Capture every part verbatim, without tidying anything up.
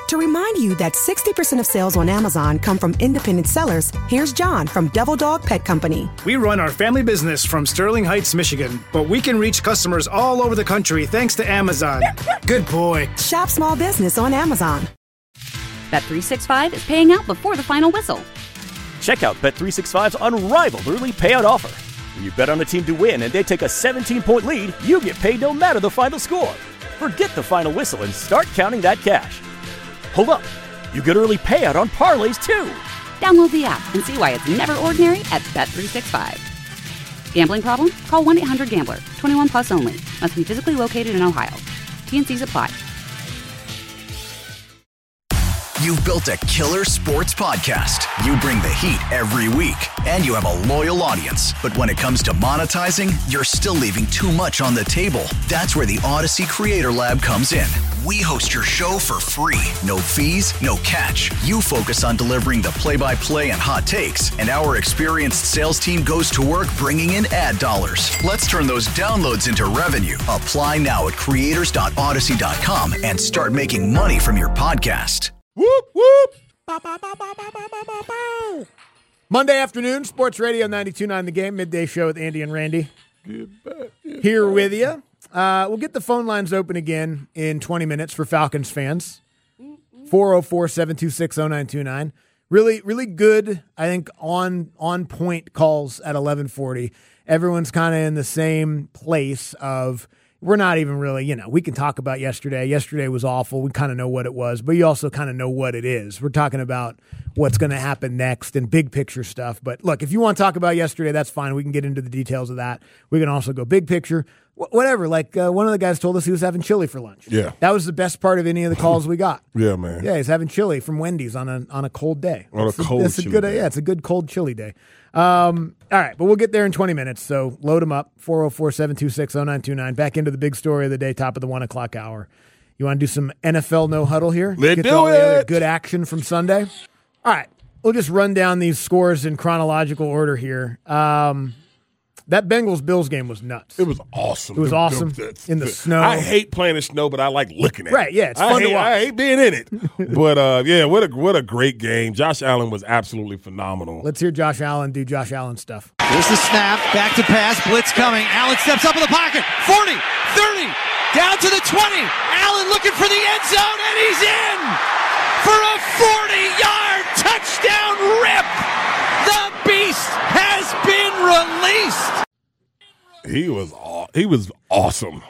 To remind you that sixty percent of sales on Amazon come from independent sellers, here's John from Devil Dog Pet Company. We run our family business from Sterling Heights, Michigan, but we can reach customers all over the country thanks to Amazon. Good boy. Shop small business on Amazon. Bet three sixty-five is paying out before the final whistle. Check out Bet three sixty-five's unrivaled early payout offer. When you bet on a team to win and they take a seventeen-point lead, you get paid no matter the final score. Forget the final whistle and start counting that cash. Hold up. You get early payout on parlays, too. Download the app and see why it's never ordinary at Bet three sixty-five. Gambling problem? Call one eight hundred gambler. twenty-one plus only. Must be physically located in Ohio. T N Cs apply. You've built a killer sports podcast. You bring the heat every week, and you have a loyal audience. But when it comes to monetizing, you're still leaving too much on the table. That's where the Odyssey Creator Lab comes in. We host your show for free. No fees, no catch. You focus on delivering the play-by-play and hot takes, and our experienced sales team goes to work bringing in ad dollars. Let's turn those downloads into revenue. Apply now at creators dot odyssey dot com and start making money from your podcast. Whoop, whoop. Bow, bow, bow, bow, bow, bow, bow, bow. Monday afternoon, Sports Radio ninety-two point nine The Game, midday show with Andy and Randy. Get back, get Here back. with you. Uh, we'll get the phone lines open again in twenty minutes for Falcons fans. four oh four, seven two six, oh nine two nine. Really, really good, I think, on on point calls at eleven forty. Everyone's kind of in the same place of we're not even really, you know, we can talk about yesterday. Yesterday was awful. We kind of know what it was, but you also kind of know what it is. We're talking about what's going to happen next and big picture stuff. But look, if you want to talk about yesterday, that's fine. We can get into the details of that. We can also go big picture, Wh- whatever. Like uh, one of the guys told us he was having chili for lunch. Yeah. That was the best part of any of the calls we got. Yeah, man. Yeah, he's having chili from Wendy's on a on a cold day. On a That's cold that's a chili good, day. Yeah, it's a good cold chili day. Um, all right, but we'll get there in twenty minutes. So load them up, four oh four, seven two six, oh nine two nine. Back into the big story of the day, top of the one o'clock hour. You want to do some N F L no huddle here? Let's get do to all the other it. good action from Sunday. All right, we'll just run down these scores in chronological order here. Um, that Bengals-Bills game was nuts. It was awesome. It was The- awesome the- the- in the snow. I hate playing in snow, but I like looking at Right, it. yeah, it's I fun to hate, watch. I hate being in it. But, uh, yeah, what a what a great game. Josh Allen was absolutely phenomenal. Let's hear Josh Allen do Josh Allen stuff. Here's the snap, back to pass, blitz coming. Allen steps up in the pocket, forty, thirty, down to the twenty. Allen looking for the end zone, and he's in for a forty-yard touchdown rip. The beast has been released. He was aw- he was awesome.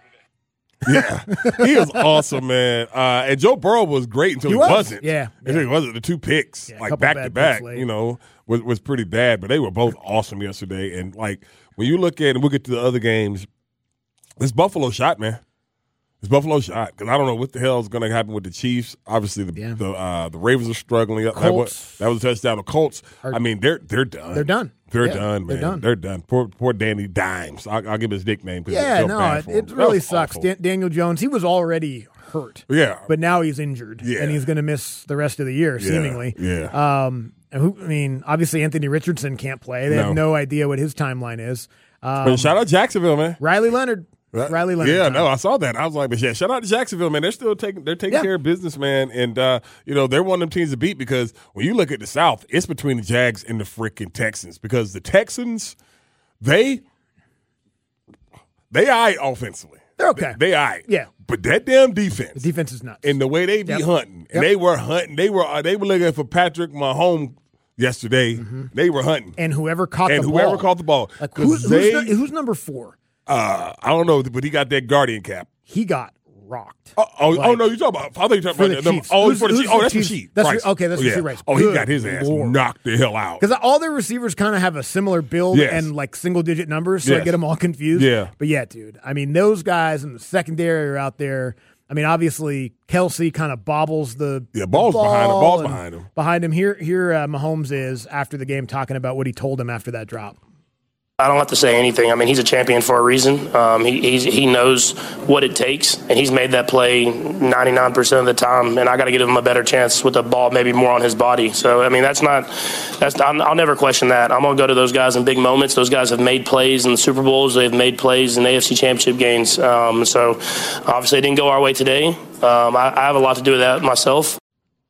Yeah, he was awesome, man. Uh, and Joe Burrow was great until He he, was. wasn't. Yeah, until yeah. he wasn't. The two picks, Yeah, a like couple back bad to back, picks late. you know, was was pretty bad. But they were both awesome yesterday. And like when you look at, and we'll get to the other games. This Buffalo shot, man. This Buffalo shot because I don't know what the hell is going to happen with the Chiefs. Obviously, the Yeah. the uh, the Ravens are struggling. That, Colts. that was a touchdown. The Colts. Are- I mean, they're they're done. They're done. They're Yeah, done, man. they're done. They're done. Poor, poor Danny Dimes. I'll, I'll give his nickname. 'cause Yeah, I felt no, bad it, for him. it That really was sucks. awful. Dan- Daniel Jones, he was already hurt. Yeah, But now he's injured, Yeah. and he's going to miss the rest of the year, Yeah, seemingly. yeah. Um, and who, I mean, obviously Anthony Richardson can't play. They have No. no idea what his timeline is. Um, but shout out Jacksonville, man. Riley Leonard. Right. Riley Leonard. Yeah, time. no, I saw that. I was like, but yeah, shout out to Jacksonville, man. They're still taking they're taking Yeah. care of business, man. And uh, you know, they're one of them teams to beat because when you look at the South, it's between the Jags and the freaking Texans. Because the Texans, they they eye offensively. They're okay. They, they eye. Yeah. But that damn defense. The defense is nuts. And the way they be Yep. hunting. And Yep. they were hunting. They were uh, they were looking for Patrick Mahomes yesterday. They were hunting. and whoever caught And the whoever ball. caught the ball. Like, 'Cause who's, they- who's, nu- who's number four? Uh, I don't know, but he got that guardian cap. He got rocked. Oh, oh, Like, oh no, you talking about? I thought you talking for about the them- Chiefs. Oh, Who's- for the who's Chiefs. Oh, the that's Chiefs? Rasheed. That's Rice. right. Okay, that's oh, yeah. Rasheed Rice. Oh, he Good got his ass Lord. knocked the hell out. Because all their receivers kind of have a similar build Yes. and like single digit numbers, so I Yes. get them all confused. Yeah. But yeah, dude. I mean, those guys in the secondary are out there. I mean, obviously, Kelsey kind of bobbles the Yeah, ball's ball behind him. Ball's and behind him. Behind him. Here, here, uh, Mahomes is after the game talking about what he told him after that drop. I don't have to say anything. I mean, he's a champion for a reason. Um, he he's, he knows what it takes, and he's made that play ninety-nine percent of the time. And I got to give him a better chance with the ball, maybe more on his body. So I mean, that's not that's I'm, I'll never question that. I'm gonna go to those guys in big moments. Those guys have made plays in the Super Bowls. They've made plays in A F C Championship games. Um, so obviously, it didn't go our way today. Um, I, I have a lot to do with that myself.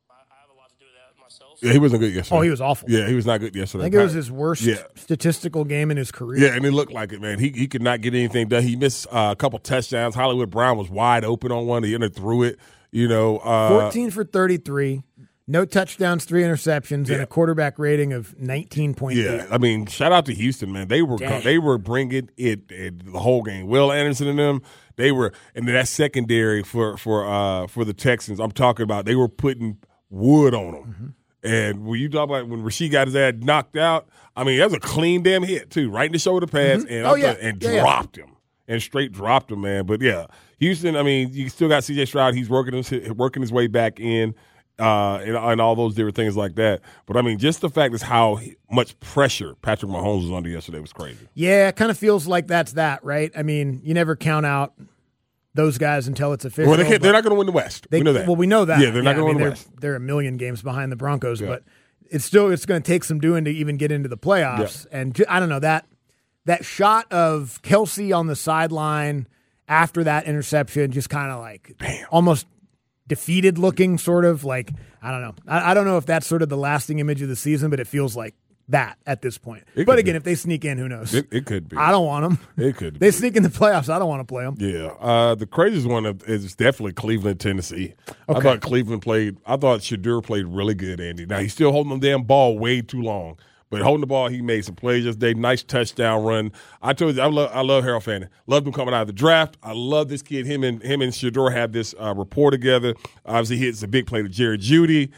Yeah, he wasn't good yesterday. Oh, he was awful. Yeah, he was not good yesterday. I think it was his worst yeah. statistical game in his career. Yeah, and it looked like it, man. He he could not get anything done. He missed uh, a couple touchdowns. Hollywood Brown was wide open on one. He ended threw it. You know, uh, fourteen for thirty-three, no touchdowns, three interceptions, yeah. and a quarterback rating of nineteen point eight. Yeah, I mean, shout out to Houston, man. They were Dang. they were bringing it, it the whole game. Will Anderson and them, they were, and then that secondary for for uh, for the Texans. I'm talking about they were putting wood on them. Mm-hmm. And when you talk about when Rasheed got his ass knocked out, I mean, that was a clean damn hit, too, right in the shoulder pads, Mm-hmm. and, oh, yeah. and yeah, dropped yeah. him. And straight dropped him, man. But, yeah, Houston, I mean, you still got C J Stroud. He's working his, working his way back in uh, and, and all those different things like that. But, I mean, just the fact is how much pressure Patrick Mahomes was under yesterday was crazy. Yeah, it kind of feels like that's that, right? I mean, you never count out those guys until it's official. Well, they can't, they're not going to win the West. They, we know that. Well, we know that. Yeah, they're not yeah, going I mean, to win the they're, West. They're a million games behind the Broncos, Yeah. but it's still it's going to take some doing to even get into the playoffs. Yeah. And I don't know, that that shot of Kelsey on the sideline after that interception, just kind of like Damn. almost defeated looking, sort of like, I don't know. I, I don't know if that's sort of the lasting image of the season, but it feels like that at this point. It but again, be. if they sneak in, who knows? It, it could be. I don't want them. It could They be. sneak in the playoffs. I don't want to play them. Yeah. Uh, the craziest one is definitely Cleveland, Tennessee. Okay. I thought Cleveland played – I thought Shadur played really good, Andy. Now, he's still holding the damn ball way too long. But holding the ball, he made some plays yesterday. Nice touchdown run. I told you, I love, I love Harold Fanning. Loved him coming out of the draft. I love this kid. Him and him and Shadur have this uh, rapport together. Obviously, he hits a big play to Jerry Jeudy.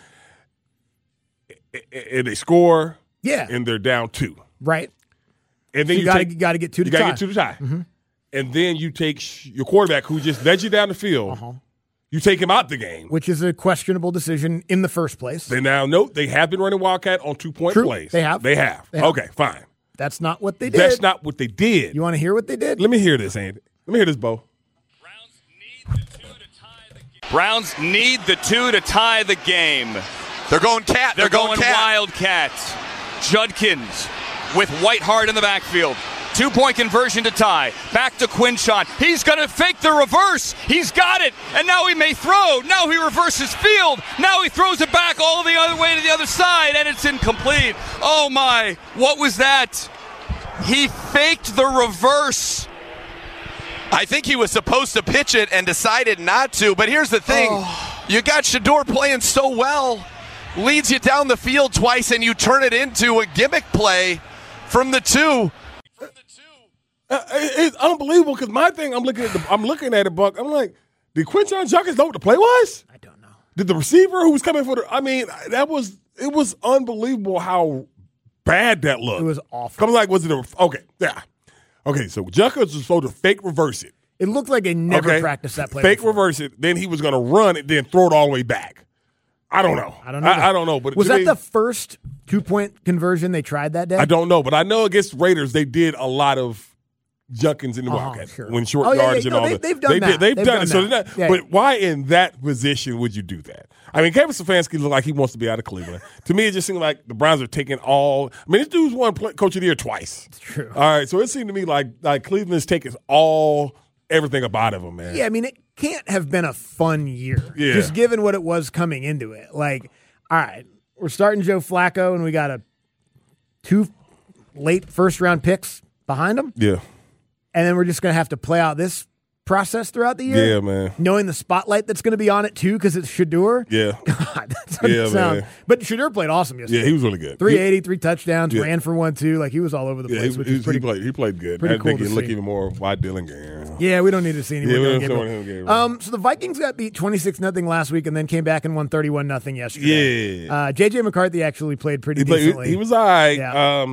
And they score. Yeah. And they're down two. Right. And then So you you got to take, got to get two to you got to tie. get two to tie. Mm-hmm. And then you take sh- your quarterback who just led you down the field. Uh-huh. You take him out the game. Which is a questionable decision in the first place. They now note they have been running Wildcat on two-point True. plays. They have. They have. They have. Okay, fine. That's not what they did. That's not what they did. You want to hear what they did? Let me hear this, Andy. Let me hear this, Bo. Browns need the two to tie the game. They're going cat. They're, They're going, going cat. Wildcats. Judkins with Whitehart in the backfield. Two-point conversion to tie. Back to Quinshon. He's going to fake the reverse. He's got it. And now he may throw. Now he reverses field. Now he throws it back all the other way to the other side, and it's incomplete. Oh, my. What was that? He faked the reverse. I think he was supposed to pitch it and decided not to. But here's the thing. Oh. You got Shadur playing so well. Leads you down the field twice, and you turn it into a gimmick play from the two. Uh, it's unbelievable because my thing, I'm looking at the, I'm looking at it, Buck. I'm like, did Quinshon Judkins know what the play was? I don't know. Did the receiver who was coming for the? I mean, that was it was unbelievable how bad that looked. It was awful. I'm like, was it a okay? Yeah, okay. So Judkins was supposed to fake reverse it. It looked like they never okay? practiced that play. Fake before. reverse it. Then he was going to run it, then throw it all the way back. I don't know. I don't know. I, I don't know. But was to that me, the first two point conversion they tried that day? I don't know, but I know against Raiders they did a lot of Judkins in the uh-huh, Wildcat sure. when short oh, yeah, yards yeah, and no, all they, that. They've done they that. Did, they've, they've done, done it. So that. not, yeah, but yeah. why in that position would you do that? I mean, Kevin Stefanski looked like he wants to be out of Cleveland. To me, it just seemed like the Browns are taking all. I mean, this dude's won play, Coach of the Year twice. It's true. All right, so it seemed to me like like Cleveland's taking all everything up out of him, man. Yeah, I mean, it can't have been a fun year. Yeah. Just given what it was coming into it. Like, all right, we're starting Joe Flacco, and we got a two late first round picks behind him. Yeah. And then we're just going to have to play out this process throughout the year. Yeah, man. Knowing the spotlight that's going to be on it, too, because it's Shadur. Yeah. God, that doesn't Yeah, sound. man. But Shadur played awesome yesterday. Yeah, he was really good. three eighty, three touchdowns, Yeah. ran for one, too. Like, he was all over the Yeah, place, he, which he, is pretty he played. He played good. pretty I cool think to he look see. even more wide Dillinger. Yeah, we don't need to see any Yeah, more. we Dylan don't Gabriel. see more Dylan Gabriel. Um, so the Vikings got beat twenty-six nothing last week and then came back and won thirty-one nothing yesterday. Yeah. Uh, J J McCarthy actually played pretty He, played, decently. he, he was all right. Yeah. Um,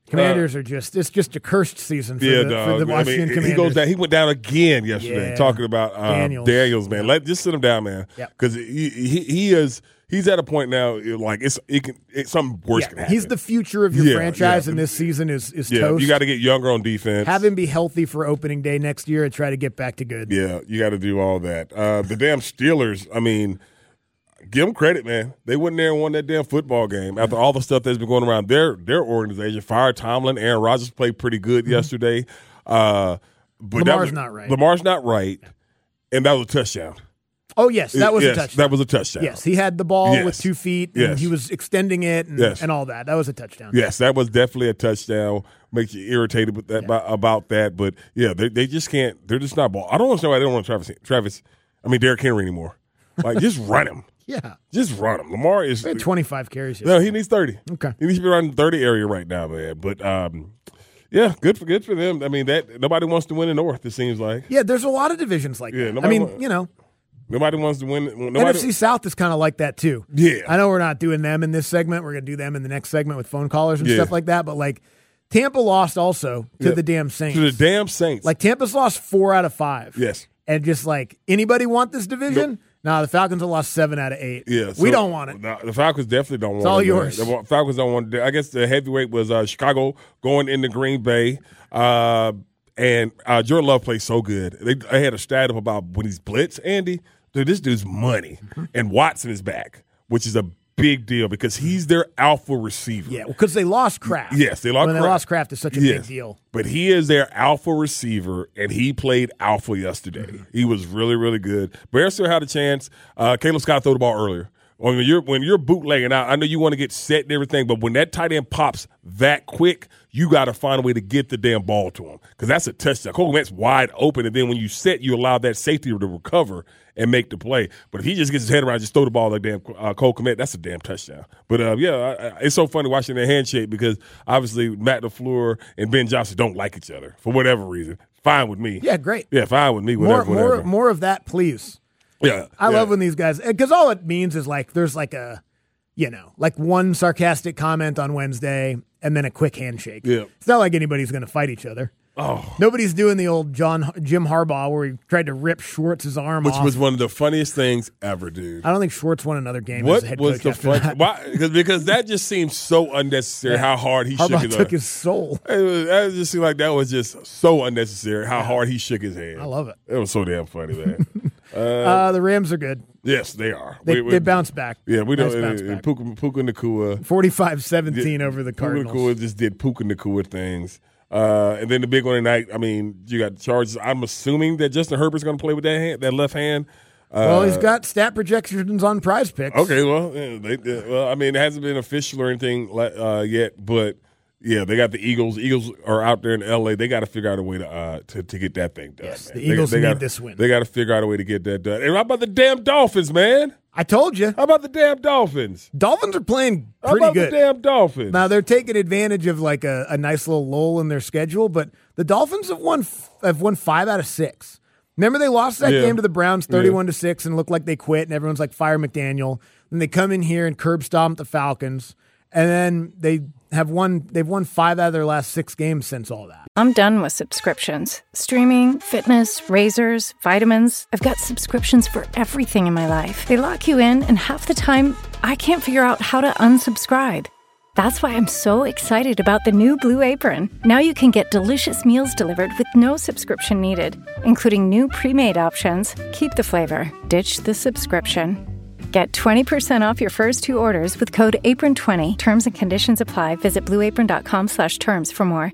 Commanders uh, are just, it's just a cursed season for, yeah, the, dog. for the Washington I mean, Commanders. He goes down. He went down again yesterday yeah. talking about um, Daniels. Daniels, man. Let Just sit him down, man. Because yep. he, he, he is – he's at a point now, like it's it can it, something worse yeah, can happen. He's the future of your yeah, franchise, yeah. and this season is is yeah, toast. You got to get younger on defense. Have him be healthy for opening day next year, and try to get back to good. Yeah, you got to do all that. Uh, the damn Steelers. I mean, give them credit, man. They went in there and won that damn football game after all the stuff that's been going around their their organization. Fired Tomlin. Aaron Rodgers played pretty good mm-hmm. yesterday. Uh, but Lamar's was, not right. Lamar's not right, and that was a touchdown. Oh, yes, that was yes, a touchdown. That was a touchdown. Yes, he had the ball yes. with two feet, and yes. he was extending it and, yes. and all that. That was a touchdown. Yes, that was definitely a touchdown. Makes you irritated with that yeah. about, about that. But, yeah, they, they just can't – they're just not ball. I don't understand why they don't want Travis – Travis. I mean, Derrick Henry anymore. Like, just run him. Yeah. Just run him. Lamar is – He had twenty-five carries yesterday. No, he needs thirty. Okay. He needs to be around the thirty area right now, man. But, um, yeah, good for good for them. I mean, that nobody wants to win the North, it seems like. Yeah, there's a lot of divisions like yeah, that. I mean, wants, you know – Nobody wants to win. Nobody, N F C South is kind of like that, too. Yeah. I know we're not doing them in this segment. We're going to do them in the next segment with phone callers and yeah. stuff like that. But, like, Tampa lost also to yeah. the damn Saints. To the damn Saints. Like, Tampa's lost four out of five. Yes. And just like, anybody want this division? Nope. No, the Falcons have lost seven out of eight. Yeah, so we don't want it. No, the Falcons definitely don't want it's all it. yours. The Falcons don't want it. I guess the heavyweight was uh, Chicago going into Green Bay. Uh, and uh, Jordan Love plays so good. They, they had a stat of about when he's blitz, Andy. Dude, this dude's money. And Watson is back, which is a big deal because he's their alpha receiver. Yeah, because they lost Kraft. Yes, they lost when Kraft. they lost Kraft is such a yes. big deal. But he is their alpha receiver, and he played alpha yesterday. Mm-hmm. He was really, really good. Bears still had a chance. Uh, Caleb Scott threw the ball earlier. When you're when you're bootlegging out, I know you want to get set and everything, but when that tight end pops that quick, you got to find a way to get the damn ball to him because that's a touchdown. Cole Kmet's wide open, and then when you set, you allow that safety to recover and make the play. But if he just gets his head around, just throw the ball like damn uh, Cole Kmet, that's a damn touchdown. But uh, yeah, I, I, it's so funny watching their handshake because obviously Matt LaFleur and Ben Johnson don't like each other for whatever reason. Fine with me. Yeah, great. Yeah, fine with me. Whatever, more, whatever. more, more of that, please. Yeah, I yeah. love when these guys, because all it means is like there's like a, you know, like one sarcastic comment on Wednesday and then a quick handshake. Yeah. It's not like anybody's going to fight each other. Oh, nobody's doing the old John Jim Harbaugh where he tried to rip Schwartz's arm which off. was one of the funniest things ever, dude. I don't think Schwartz won another game what as a head was coach the after fun? that. Why? Because because that just seems so unnecessary. Yeah. How hard he Harbaugh shook his took arm. his soul. It was, that just seemed like that was just so unnecessary. How Yeah. hard he shook his hand. I love it. It was so damn funny, man. uh, Uh, the Rams are good. yes, they are. They, We- we- they bounce back. Yeah, we Nice don't. bounce and, and back. Puka, Puka Nacua. forty-five seventeen Yeah, over the Puka Cardinals. Nacua just did Puka Nacua things. Uh, and then the big one tonight, I mean, you got the Chargers. I'm assuming that Justin Herbert's going to play with that hand, that left hand. Uh, Well, he's got stat projections on Prize Picks. Okay, well, yeah, they, they, well, I mean, it hasn't been official or anything uh, yet, but yeah, they got the Eagles. Eagles are out there in L A. They got to figure out a way to uh, to, to get that thing done. Yes, man. the Eagles they, they need gotta, this win. They got to figure out a way to get that done. And how about the damn Dolphins, man? I told you. How about the damn Dolphins? Dolphins are playing How pretty about good. the damn Dolphins? Now they're taking advantage of like a, a nice little lull in their schedule, but the Dolphins have won f- have won five out of six. Remember they lost that Yeah. game to the Browns thirty-one to six and looked like they quit and everyone's like fire McDaniel. Then they come in here and curb stomp the Falcons, and then they have won. They've won five out of their last six games since all that. I'm done with subscriptions. Streaming, fitness, razors, vitamins. I've got subscriptions for everything in my life. They lock you in, and half the time, I can't figure out how to unsubscribe. That's why I'm so excited about the new Blue Apron. Now you can get delicious meals delivered with no subscription needed, including new pre-made options. Keep the flavor, ditch the subscription. Get twenty percent off your first two orders with code apron twenty. Terms and conditions apply. Visit blueapron.com slash terms for more.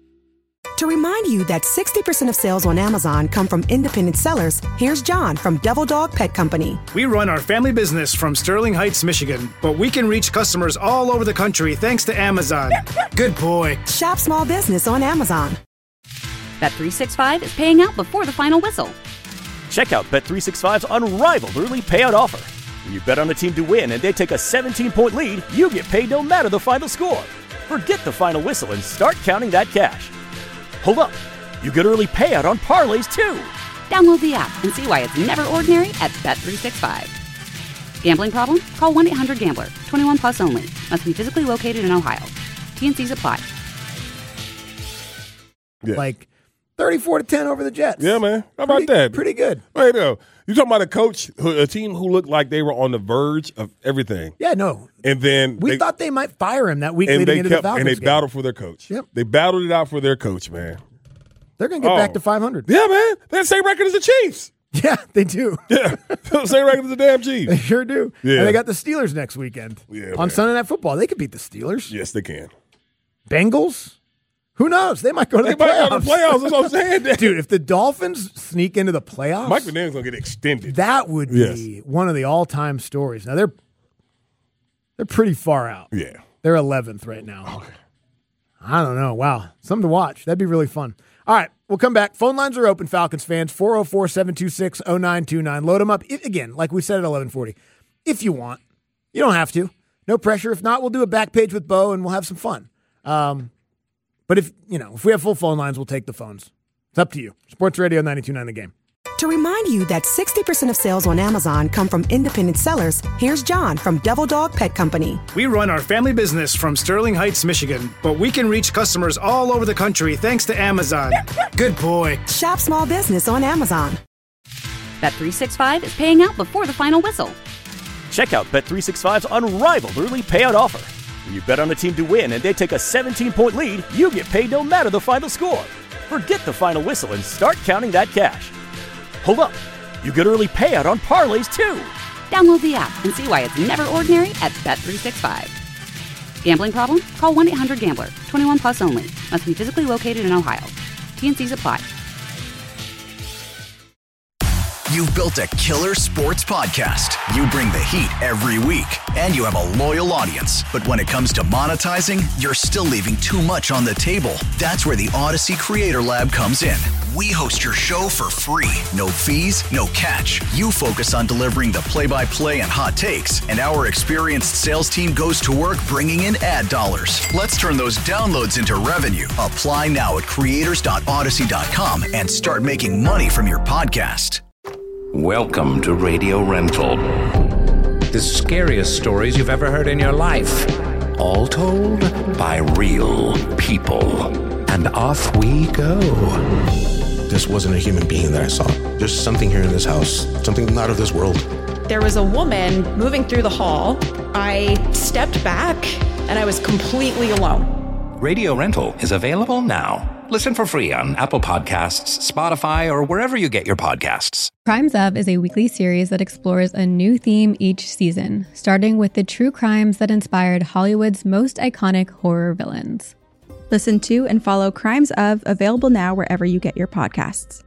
To remind you that sixty percent of sales on Amazon come from independent sellers, here's John from Devil Dog Pet Company. We run our family business from Sterling Heights, Michigan, but we can reach customers all over the country thanks to Amazon. Good boy. Shop small business on Amazon. Bet three sixty-five is paying out before the final whistle. Check out Bet three sixty-five's unrivaled early payout offer. When you bet on a team to win and they take a seventeen-point lead, you get paid no matter the final score. Forget the final whistle and start counting that cash. Hold up. You get early payout on parlays, too. Download the app and see why it's never ordinary at Bet three sixty-five. Gambling problem? Call one eight hundred gambler. twenty-one plus only. Must be physically located in Ohio. T and C's apply. Yeah. Like thirty-four to ten over the Jets. Yeah, man. How pretty, about that? Pretty good. Wait, no. You talking about a coach, who, a team who looked like they were on the verge of everything. Yeah, no. And then we they, thought they might fire him that week and leading they into kept, the Falcons And they game. battled for their coach. Yep. They battled it out for their coach, man. They're going to get oh. back to five hundred. Yeah, man. They have the same record as the Chiefs. Yeah, they do. Yeah. Same record as the damn Chiefs. They sure do. Yeah. And they got the Steelers next weekend. Yeah, on man. Sunday Night Football. They could beat the Steelers. Yes, they can. Bengals? Who knows? They might go to they the might playoffs. go to the playoffs. That's what I'm saying. Dude, if the Dolphins sneak into the playoffs, Mike McDaniel's going to get extended. that would be Yes. one of the all-time stories. Now, they're they're pretty far out. Yeah. They're eleventh right now. Okay. I don't know. Wow. Something to watch. That'd be really fun. All right. We'll come back. Phone lines are open, Falcons fans. four oh four, seven two six, oh nine two nine. Load them up. If, again, like we said at eleven forty, if you want. You don't have to. No pressure. If not, we'll do a back page with Bo and we'll have some fun. Um, but if, you know, if we have full phone lines, we'll take the phones. It's up to you. Sports Radio ninety-two point nine The Game. To remind you that sixty percent of sales on Amazon come from independent sellers, here's John from Devil Dog Pet Company. We run our family business from Sterling Heights, Michigan, but we can reach customers all over the country thanks to Amazon. Good boy. Shop small business on Amazon. Bet three sixty-five is paying out before the final whistle. Check out Bet three sixty-five's unrivaled early payout offer. When you bet on a team to win and they take a seventeen-point lead, you get paid no matter the final score. Forget the final whistle and start counting that cash. Hold up. You get early payout on parlays, too. Download the app and see why it's never ordinary at Bet three sixty-five. Gambling problem? Call one eight hundred gambler. twenty-one plus only. Must be physically located in Ohio. T N Cs apply. You've built a killer sports podcast. You bring the heat every week, and you have a loyal audience. But when it comes to monetizing, you're still leaving too much on the table. That's where the Odyssey Creator Lab comes in. We host your show for free. No fees, no catch. You focus on delivering the play-by-play and hot takes, and our experienced sales team goes to work bringing in ad dollars. Let's turn those downloads into revenue. Apply now at creators dot odyssey dot com and start making money from your podcast. Welcome to Radio Rental. The scariest stories you've ever heard in your life. All told by real people. And off we go. This wasn't a human being that I saw. There's something here in this house, something not of this world. There was a woman moving through the hall. I stepped back and I was completely alone. Radio Rental is available now. Listen for free on Apple Podcasts, Spotify, or wherever you get your podcasts. Crimes Of is a weekly series that explores a new theme each season, starting with the true crimes that inspired Hollywood's most iconic horror villains. Listen to and follow Crimes Of, available now wherever you get your podcasts.